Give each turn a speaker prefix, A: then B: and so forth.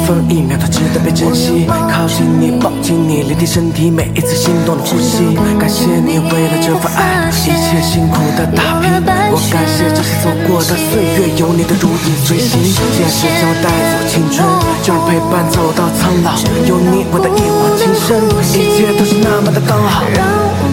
A: 分一秒都值得被珍惜。靠近你，抱紧你，连贴身体，每一次心动的呼吸。感谢你为了这份爱，一切辛苦的打拼。我感谢这些走过的岁月，有你的如影随形。现实将我带走青春，就让陪伴走到苍老。有你，我的一往情深，一切都是那么的刚好。